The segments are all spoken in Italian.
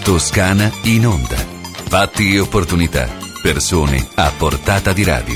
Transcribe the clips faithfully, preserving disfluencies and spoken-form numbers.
Toscana in onda. Fatti e opportunità. Persone a portata di radio.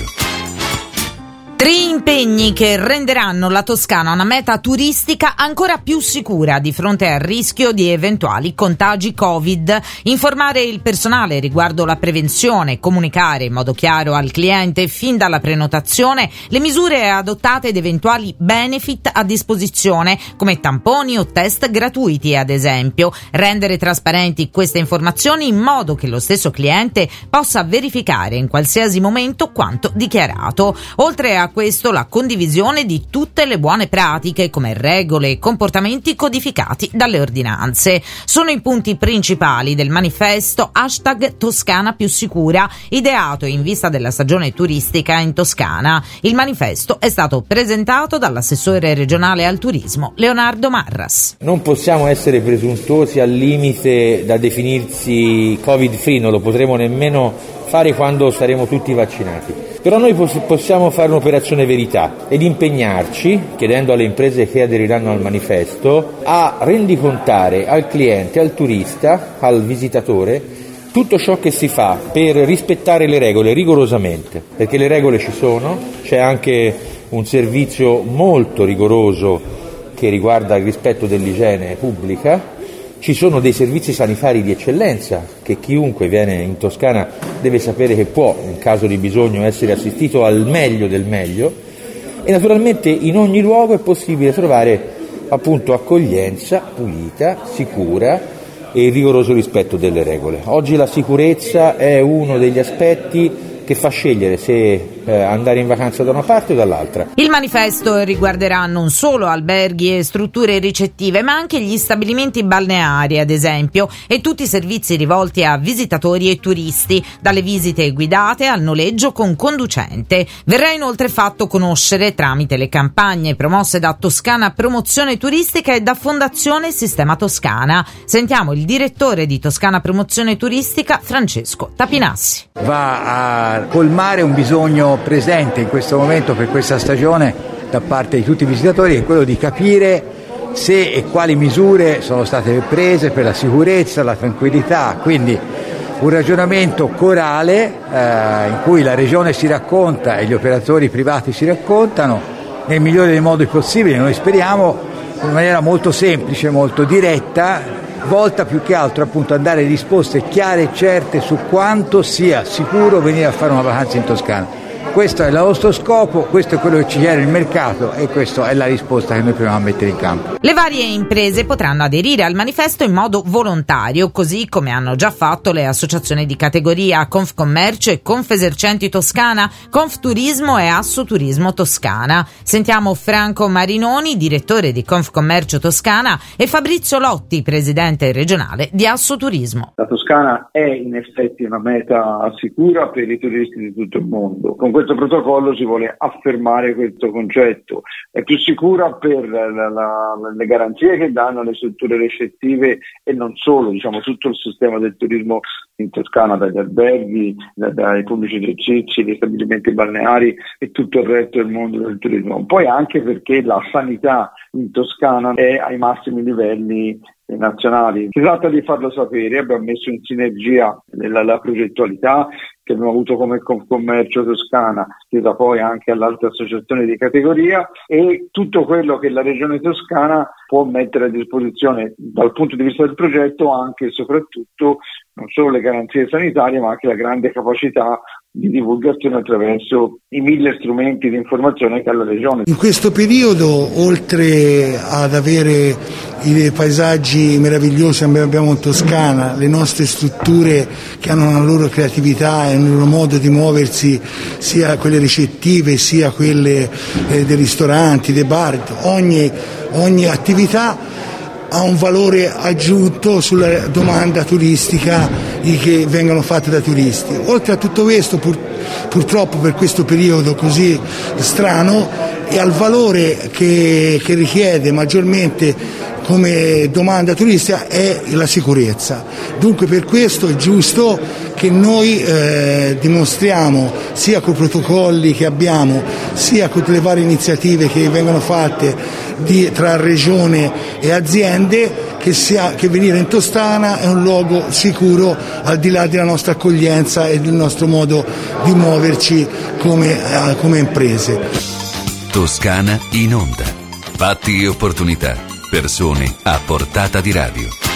Tre impegni che renderanno la Toscana una meta turistica ancora più sicura di fronte al rischio di eventuali contagi Covid. Informare il personale riguardo la prevenzione, comunicare in modo chiaro al cliente fin dalla prenotazione le misure adottate ed eventuali benefit a disposizione, come tamponi o test gratuiti ad esempio. Rendere trasparenti queste informazioni in modo che lo stesso cliente possa verificare in qualsiasi momento quanto dichiarato. Oltre a questo, la condivisione di tutte le buone pratiche come regole e comportamenti codificati dalle ordinanze. Sono i punti principali del manifesto hashtag Toscana più sicura, ideato in vista della stagione turistica in Toscana. Il manifesto è stato presentato dall'assessore regionale al turismo Leonardo Marras. Non possiamo essere presuntuosi al limite da definirsi covid free, non lo potremo nemmeno fare quando saremo tutti vaccinati. Però noi possiamo fare un'operazione verità ed impegnarci, chiedendo alle imprese che aderiranno al manifesto, a rendicontare al cliente, al turista, al visitatore, tutto ciò che si fa per rispettare le regole rigorosamente, perché le regole ci sono, c'è anche un servizio molto rigoroso che riguarda il rispetto dell'igiene pubblica. Ci sono dei servizi sanitari di eccellenza che chiunque viene in Toscana deve sapere che può, in caso di bisogno, essere assistito al meglio del meglio, e naturalmente in ogni luogo è possibile trovare appunto accoglienza pulita, sicura e il rigoroso rispetto delle regole. Oggi la sicurezza è uno degli aspetti che fa scegliere se eh, andare in vacanza da una parte o dall'altra. Il manifesto riguarderà non solo alberghi e strutture ricettive, ma anche gli stabilimenti balneari, ad esempio, e tutti i servizi rivolti a visitatori e turisti, dalle visite guidate al noleggio con conducente. Verrà inoltre fatto conoscere, tramite le campagne promosse da Toscana Promozione Turistica e da Fondazione Sistema Toscana. Sentiamo il direttore di Toscana Promozione Turistica, Francesco Tapinassi. Va a colmare un bisogno presente in questo momento per questa stagione da parte di tutti i visitatori, che è quello di capire se e quali misure sono state prese per la sicurezza, la tranquillità. Quindi un ragionamento corale eh, in cui la regione si racconta e gli operatori privati si raccontano nel migliore dei modi possibili, noi speriamo in maniera molto semplice, molto diretta, volta più che altro appunto a dare risposte chiare e certe su quanto sia sicuro venire a fare una vacanza in Toscana. Questo è il nostro scopo, questo è quello che ci chiede il mercato e questa è la risposta che noi proviamo a mettere in campo. Le varie imprese potranno aderire al manifesto in modo volontario, così come hanno già fatto le associazioni di categoria Confcommercio e Confesercenti Toscana, Confturismo e Assoturismo Toscana. Sentiamo Franco Marinoni, direttore di Confcommercio Toscana, e Fabrizio Lotti, presidente regionale di Assoturismo. La Toscana è in effetti una meta sicura per i turisti di tutto il mondo. Con questo protocollo si vuole affermare questo concetto. È più sicura per la, la, le garanzie che danno le strutture ricettive e non solo, diciamo tutto il sistema del turismo in Toscana, dagli alberghi, da, dai pubblici esercizi, gli stabilimenti balneari e tutto il resto del mondo del turismo. Poi anche perché la sanità in Toscana è ai massimi livelli nazionali. Si tratta di farlo sapere, abbiamo messo in sinergia la, la progettualità che abbiamo avuto come Confcommercio Toscana, che da poi anche all'altra associazione di categoria, e tutto quello che la Regione Toscana può mettere a disposizione dal punto di vista del progetto, anche e soprattutto non solo le garanzie sanitarie, ma anche la grande capacità di divulgazione attraverso i mille strumenti di informazione che ha la Regione. In questo periodo, oltre ad avere i paesaggi meravigliosi che abbiamo in Toscana, le nostre strutture che hanno una loro creatività e un loro modo di muoversi, sia quelle ricettive sia quelle eh, dei ristoranti, dei bar, ogni, ogni attività ha un valore aggiunto sulla domanda turistica che vengono fatte da turisti. Oltre a tutto questo, pur, purtroppo per questo periodo così strano, e al valore che, che richiede maggiormente come domanda turistica è la sicurezza. Dunque per questo è giusto che noi eh, dimostriamo sia con i protocolli che abbiamo, sia con le varie iniziative che vengono fatte di, tra regione e aziende, che, sia, che venire in Toscana è un luogo sicuro al di là della nostra accoglienza e del nostro modo di muoverci come, eh, come imprese. Toscana in onda. Fatti e opportunità. Persone a portata di radio.